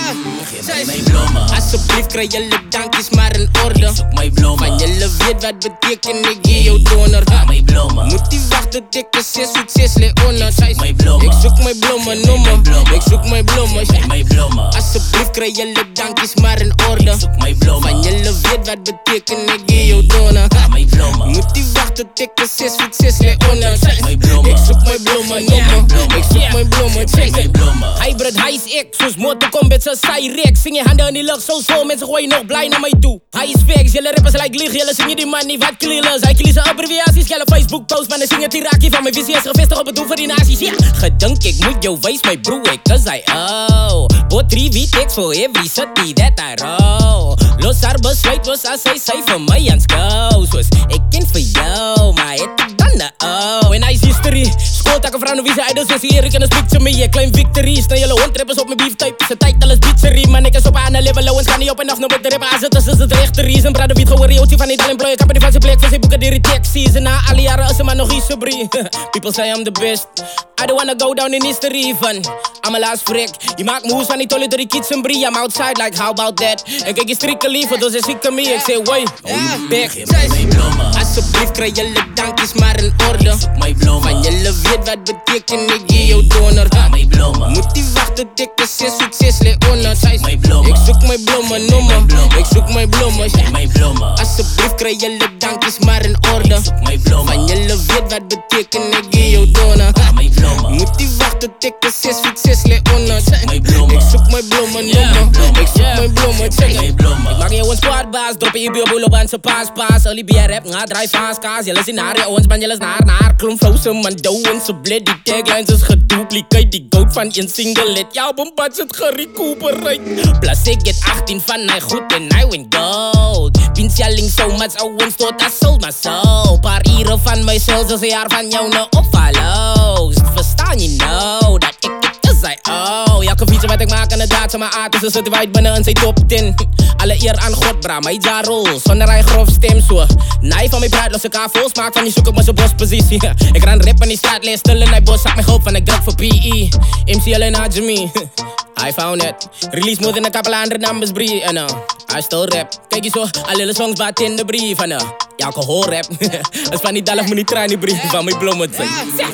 Geef mij bloemen. Alsjeblieft krijg je dank is maar in orde. Ik zoek mijn bloemen. Van jullie weet wat betekent ik geef jou donor. Mijn bloemen. Moet die wachten dikke sis uit 6 leonen. Mijn bloemen. Ik zoek mijn bloemen noemen. Ik zoek mijn bloemen. Geef mij bloemen. Alsjeblieft krijg je dank is maar in orde. Ik zoek mijn bloemen. Van jullie weet wat betekent ik geef jou donor. Mijn bloemen. Moet die wachten dikke sis uit 6 leonen. Mijn bloemen. Ik zoek mijn bloemen noemen. Ik zoek mijn bloemen. Check mijn bloemen. Hybrid, hij is ik. Zoals motor komt met zijn Cyrex. Zing je handen in die lucht zo. Mensen gooien nog blij naar mij toe. Hij is fix. Jullie rappers like lieg. Jullie zingen die man niet wat klillen. Zij kiezen abbreviaties. Gelle Facebook post. Maar dan zingen tiraki van mijn visie is gevestigd op het doel voor die nazi's. Ja. Gedunk ik moet jou wijs mijn broer. Cause I oh. But 3 wie takes for every city that I roll. Los haar besluit was als zij voor mij aan skou. Zoals ik ken voor jou. Maar het is dan de oh. En hij is history. Schooltakken vrouwen wie ze idols is hier. Ik kan een speak to me. Je claim victory. Snel jullie hondtrappers op mijn beef type. Ze tijd alles pizzerie. Maar ik is op aan een level. Lowens kan niet op en af. Nou met de rappen als het is het rechte reason. Praat de beat gewoon reeltje van niet al employer. Kappen die van zijn plek. Van zijn boeken die rejecties. En na alle jaren is er maar nog iets brie. People say I'm the best. I don't wanna go down in history van I'm a last freak. Je maakt moves van die toilet door die kids en brie. I'm outside like how about that. En kijk je strikken liever, dus is ik aan me. Ik zeg woi, back. Alsjeblieft krijg je dank is maar in orde. Van jullie weet wat betekent ik geef jou donor. Moet die wachten dikke sis uit 6 leonen. Ik zoek mijn bloemen noemen. Ik zoek mijn bloemen. Alsjeblieft krijg je dank is maar in orde. Van jullie weet wat betekent ik geef jou donor. Moet die wachten dikke sis uit 6 leonen. Ik zoek mijn bloemen noemen. Ik zoek mijn bloemen. Ik maak jou een squadbaas. Drop je buurboel op aan zijn paas. Olivia rap, nga draai vaas kaas. Jullie zien naar je ons, man jullie naar. Klom frozen man douwen. Ze blid die taglines is gedupliceerd. Die goat van een single hit. Jouw bombat zit gerecuperate. Plus ik get 18 van hij goed en hij win gold. Been selling so much owens tot I sold my soul. Paar uren van mijn sales is een jaar van jou nou opvalloos. Verstaan je nou dat ik het is I oh. Elke feature wat ik maak inderdaad zijn mijn aard. Dus zitten wijd binnen in zijn top 10. Alle eer aan God, bra, maar ja rol. Zonder hij grof stem zo. Nee van mijn praat, los elkaar vol smaak van die zoek op mijn bospositie. Ik ran rap in die straat, lees stil in hij bos. Zak mijn hoop van ik druk voor PE. MC alleen naar Jimmy. I found it. Release more than a couple hundred numbers brie. En I still rap. Kijk je zo, alle songs baat in de brief. En ja, alcohol rap. Dat van die dalf moet niet trainen die brief van mijn bloemen zijn.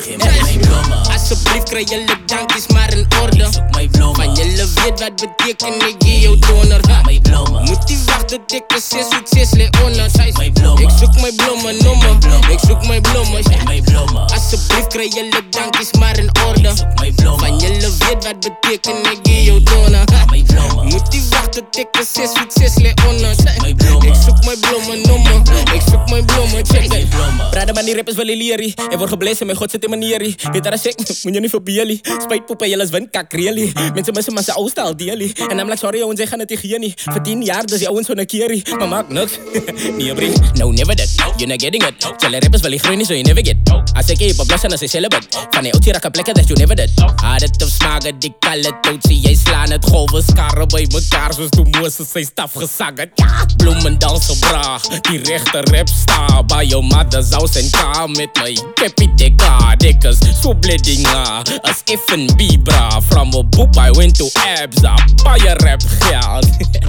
Alsjeblieft krijg je dank is maar in orde. Van jullie weet wat betekent ik geef jou donor. Moet die wachten dikke sis uit 6 leonen. Ik zoek mijn bloemen noemen. Ik zoek mijn bloemen. Alsjeblieft krijg je dank is maar in orde. Van jullie weet wat betekent ik geef jou donor. Moet die wachten dikke sis uit 6 leonen. Ik zoek mijn bloemen noemen. Ik zoek mijn bloemen. Check. Praten maar die rappers wel lilie. En word geblezen, mijn god zit in manierie. Weet daar een moet je niet voor bielen. Spijt poep en jullie win kak really. Mensen missen maar zijn oude stijl daily. En I'm like sorry ouwens, zij gaan het tegen je niet. Voor 10 jaar dus die ouwens van een kierie. Maar maakt niks. Nee brie, no never that. You're not getting it. Tell rappers wel die groeien so you never get. Als ik je op blush en als je celibate. Van die oudje raken plekken that you never did. Had het of smaken, die kallen tootsie. Jij slaan het golven skarren bij mekaar. Zoals toen Moses zijn staf gezagen. Ja, bloemen dansen bra. Die rechte rap sta. Bij jou mother saus en ka met mij. Keppie deka, dikkers. So bleeding as if in Bibra. From a book I went to Abza. Buy a rap geld.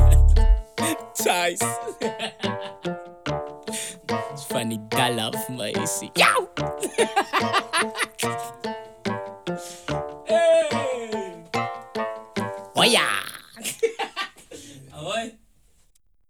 Thijs. Van die dollar of mij zie. Jouw! Hey! Oh ja! Hoi!